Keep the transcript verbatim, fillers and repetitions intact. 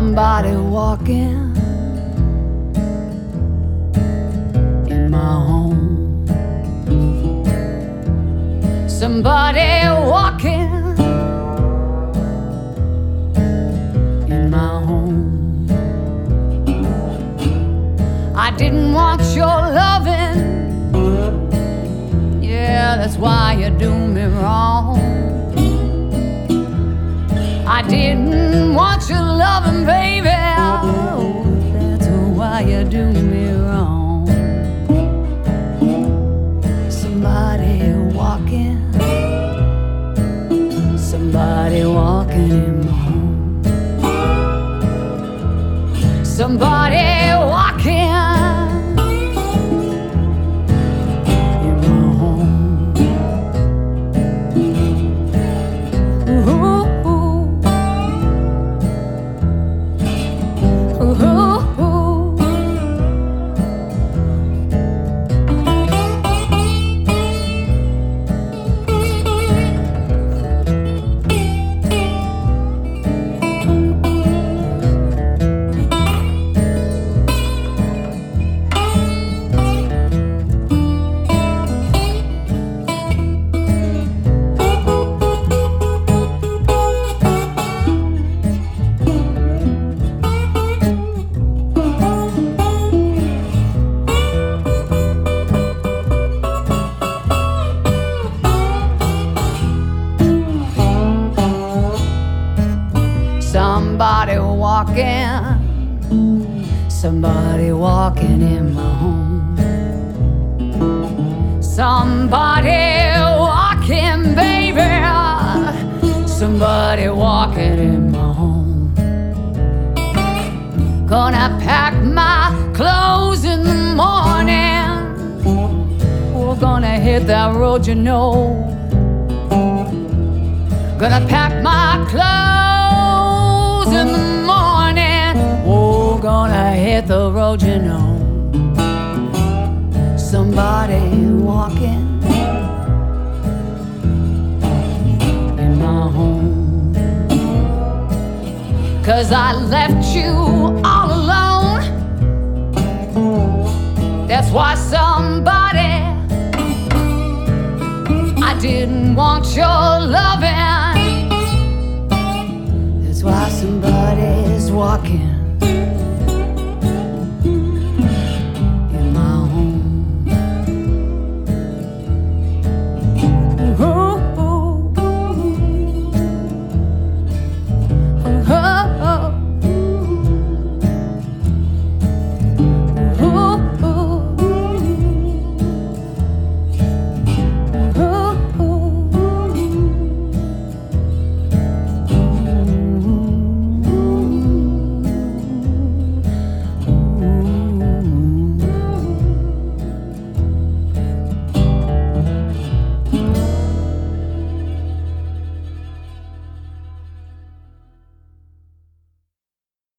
Somebody walking in my home. Somebody walking in my home. I didn't want your loving. Yeah, that's why you do me wrong. I didn't want your loving, baby. Oh, that's why you do me wrong. Somebody walking, somebody walking in my home. Somebody walking in my home. Ooh. Somebody walking, somebody walking in my home. Somebody walking, baby. Somebody walking in my home. Gonna pack my clothes in the morning. We're gonna hit that road, you know. Gonna pack my clothes in the morning. Oh, gonna hit the road, you know. Somebody walking in my home. 'Cause I left you all alone. That's why somebody, I didn't want your loving. That's why somebody's walking